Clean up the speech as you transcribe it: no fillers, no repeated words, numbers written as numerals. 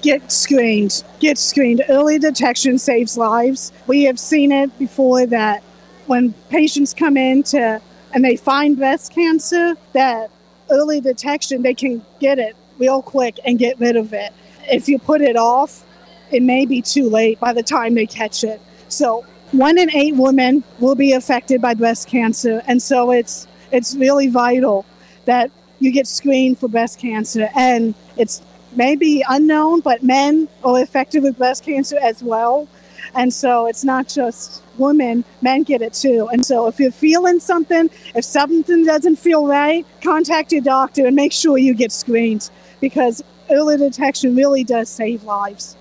Get screened. Get screened. Early detection saves lives. We have seen it before that when patients come in and they find breast cancer, that early detection, they can get it real quick and get rid of it. If you put it off, it may be too late by the time they catch it. So 1 in 8 women will be affected by breast cancer. And so it's really vital that you get screened for breast cancer. And it's maybe unknown, but men are affected with breast cancer as well. And so it's not just women, men get it too. And so if you're feeling something, if something doesn't feel right, contact your doctor and make sure you get screened, because early detection really does save lives.